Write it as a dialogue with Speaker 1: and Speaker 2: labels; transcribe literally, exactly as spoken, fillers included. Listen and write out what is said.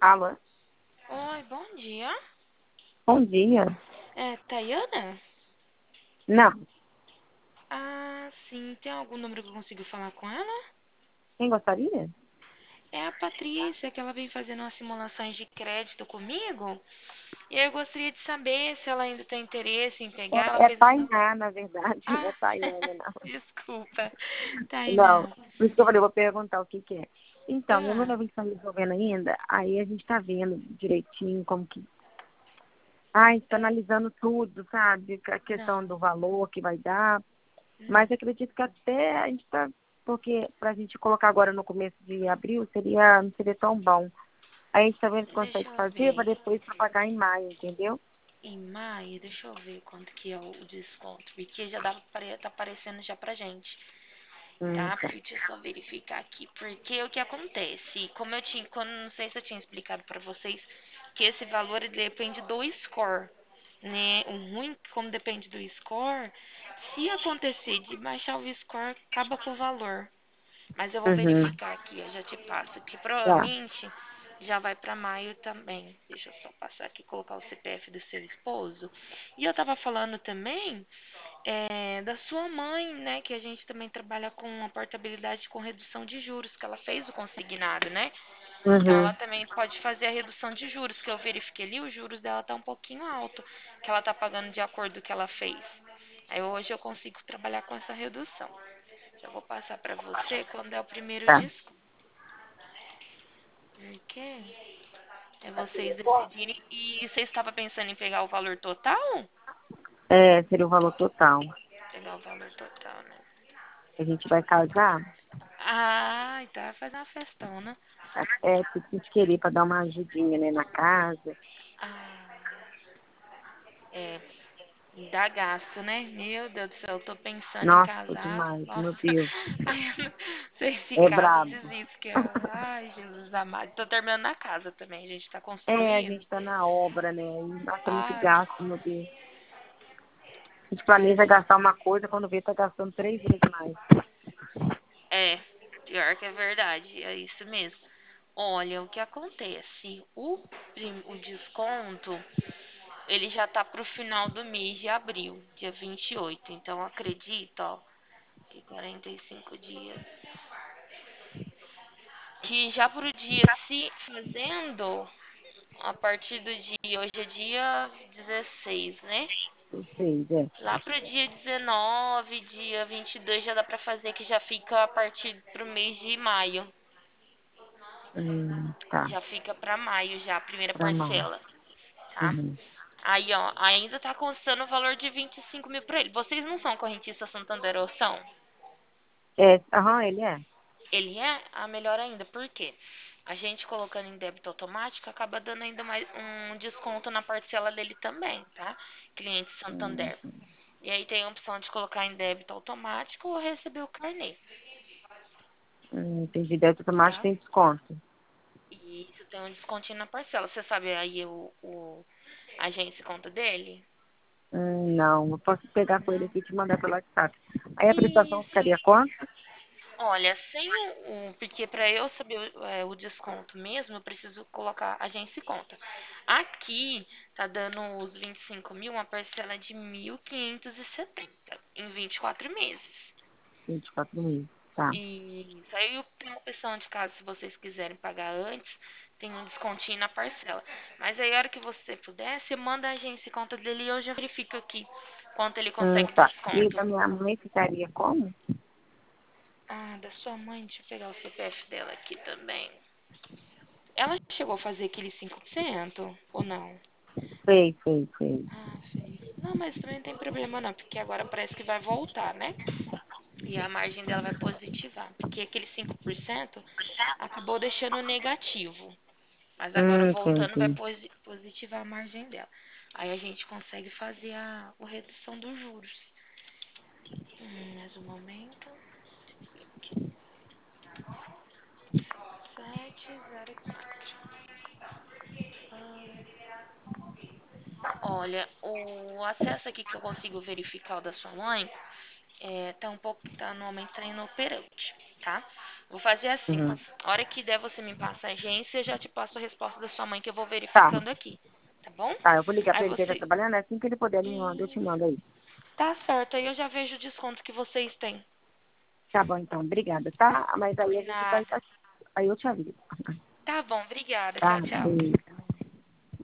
Speaker 1: Alô?
Speaker 2: Oi, bom dia.
Speaker 1: Bom dia.
Speaker 2: É Tayana?
Speaker 1: Não.
Speaker 2: Ah, sim. Tem algum número que eu consigo falar com ela?
Speaker 1: Quem gostaria?
Speaker 2: É a Patrícia, que ela vem fazendo umas simulações de crédito comigo. E eu gostaria de saber se ela ainda tem interesse em pegar. Ela
Speaker 1: É, é
Speaker 2: fez uma.
Speaker 1: Tainá, na verdade. Não é
Speaker 2: Ah,
Speaker 1: Tayana, não.
Speaker 2: desculpa.
Speaker 1: Não.
Speaker 2: Tainá.
Speaker 1: Por isso que eu falei, eu vou perguntar o que que é. Então, minha
Speaker 2: Ah,
Speaker 1: noiva está resolvendo ainda, aí a gente está vendo direitinho como que... Ai, está analisando tudo, sabe? A questão
Speaker 2: não,
Speaker 1: do valor que vai dar.
Speaker 2: não.
Speaker 1: Mas acredito que até a gente está... Porque para a gente colocar agora no começo de abril, seria, não seria tão bom. Aí a gente está vendo se
Speaker 2: Deixa
Speaker 1: consegue
Speaker 2: eu
Speaker 1: fazer para
Speaker 2: ver.
Speaker 1: depois pra pagar em maio, entendeu?
Speaker 2: Em maio, deixa eu ver quanto que é o desconto. Porque já dá, pra- tá aparecendo já pra gente.
Speaker 1: Hum,
Speaker 2: Tá?
Speaker 1: tá.
Speaker 2: Deixa eu só verificar aqui. Porque o que acontece? Como eu tinha, quando não sei se eu tinha explicado pra vocês que esse valor ele depende do score, né? O ruim, como depende do score, se acontecer de baixar o score, acaba com o valor. Mas eu vou
Speaker 1: Uhum.
Speaker 2: verificar aqui, eu já te passo, que
Speaker 1: Tá.
Speaker 2: provavelmente já vai pra maio também. Deixa eu só passar aqui, colocar o C P F do seu esposo. E eu tava falando também é, da sua mãe, né? Que a gente também trabalha com a portabilidade com redução de juros, que ela fez o consignado, né? Então ela
Speaker 1: Uhum.
Speaker 2: também pode fazer a redução de juros, que eu verifiquei ali, os juros dela tá um pouquinho alto, que ela tá pagando de acordo com o que ela fez. Aí hoje eu consigo trabalhar com essa redução. Já vou passar pra você quando é o primeiro
Speaker 1: Tá.
Speaker 2: desconto. Porque é vocês decidirem. E você estava pensando em pegar o valor total?
Speaker 1: É, seria o valor total.
Speaker 2: Pegar o valor total, né?
Speaker 1: A gente vai casar,
Speaker 2: Ah, então vai fazer uma festona.
Speaker 1: é, se a gente querer para dar uma ajudinha, né, na casa.
Speaker 2: Ah, é. Dá gasto, né? Meu Deus do céu, eu tô pensando em
Speaker 1: Nossa,
Speaker 2: casar.
Speaker 1: demais,
Speaker 2: Nossa,
Speaker 1: meu Deus.
Speaker 2: ai, eu não sei se
Speaker 1: É
Speaker 2: casa
Speaker 1: brabo.
Speaker 2: desiste, ai, Jesus amado. Tô terminando na casa também, a gente tá
Speaker 1: É, a
Speaker 2: construindo.
Speaker 1: gente tá na obra, né? E, nossa, é muito
Speaker 2: Ai,
Speaker 1: gasto, meu Deus. A gente planeja gastar uma coisa, quando vê, tá gastando três vezes mais.
Speaker 2: é, pior que é verdade, é isso mesmo. Olha, o que acontece? O, prim- o desconto, ele já tá pro final do mês de abril, dia vinte e oito. Então, acredita, ó, que quarenta e cinco dias. Que já pro dia se fazendo, a partir do dia, hoje é dia dezesseis, né?
Speaker 1: Seis, é.
Speaker 2: Lá pro dia dezenove, dia vinte e dois já dá pra fazer, que já fica a partir pro mês de maio.
Speaker 1: Hum, tá,
Speaker 2: Já fica pra maio já, a primeira
Speaker 1: pra mão.
Speaker 2: parcela, tá?
Speaker 1: Uhum.
Speaker 2: Aí, ó, ainda tá constando o valor de vinte e cinco mil pra ele. Vocês não são correntistas Santander ou são?
Speaker 1: É, aham, ele é.
Speaker 2: Ele é a melhor ainda, por quê? A gente colocando em débito automático acaba dando ainda mais um desconto na parcela dele também, tá? Cliente
Speaker 1: Hum,
Speaker 2: Santander. E aí tem a opção de colocar em débito automático ou receber o carnê,
Speaker 1: hum, entendi. Débito automático
Speaker 2: tá?
Speaker 1: tem desconto.
Speaker 2: E isso tem um descontinho na parcela. Você sabe aí o, o a agência conta dele?
Speaker 1: Hum, não, eu posso pegar com ele
Speaker 2: Não.
Speaker 1: aqui e te mandar pelo WhatsApp. Aí a prestação
Speaker 2: Isso.
Speaker 1: ficaria quanto?
Speaker 2: Olha, sem o, o porque para eu saber o, é, o desconto mesmo, eu preciso colocar agência e conta. Aqui tá dando os vinte e cinco mil, uma parcela de mil quinhentos e setenta em vinte e quatro meses.
Speaker 1: vinte e quatro meses. Tá.
Speaker 2: E isso aí tem uma opção de caso, se vocês quiserem pagar antes, tem um descontinho na parcela. Mas aí a hora que você puder, você manda a agência e conta dele e eu já verifico aqui quanto ele
Speaker 1: Hum,
Speaker 2: consegue de
Speaker 1: tá. E
Speaker 2: desconto.
Speaker 1: da minha mãe ficaria como?
Speaker 2: Ah, da sua mãe, deixa eu pegar o C P F dela aqui também. Ela chegou a fazer aquele cinco por cento ou não?
Speaker 1: Fez, fez, fez.
Speaker 2: Ah, fez. Não, mas também não tem problema não, porque agora parece que vai voltar, né? E a margem dela vai positivar, porque aquele cinco por cento acabou deixando negativo. Mas agora
Speaker 1: Hum,
Speaker 2: voltando vai
Speaker 1: entendi.
Speaker 2: posi- positivar a margem dela. Aí a gente consegue fazer a, a redução dos juros. Hum, mais um momento. Sete zero quatro. Ah, olha, o acesso aqui que eu consigo verificar o da sua mãe é, tá um pouco, tá no momento tá inoperante, tá? Vou fazer assim.
Speaker 1: Uhum.
Speaker 2: A hora que der você me passa a agência, eu já te passo a resposta da sua mãe que eu vou
Speaker 1: Tá,
Speaker 2: verificando aqui. Tá bom?
Speaker 1: tá, eu vou ligar
Speaker 2: Aí
Speaker 1: pra ele que ele tá
Speaker 2: você.
Speaker 1: trabalhando, assim que ele puder, ele me manda, eu te
Speaker 2: Hum,
Speaker 1: mando aí.
Speaker 2: tá certo, aí eu já vejo o desconto que vocês têm.
Speaker 1: Tá bom, então, obrigada, tá? Mas aí
Speaker 2: Por
Speaker 1: a gente vai,
Speaker 2: nada.
Speaker 1: aí eu te aviso.
Speaker 2: Tá bom, obrigada.
Speaker 1: Tá,
Speaker 2: Tchau, tchau.
Speaker 1: beijo.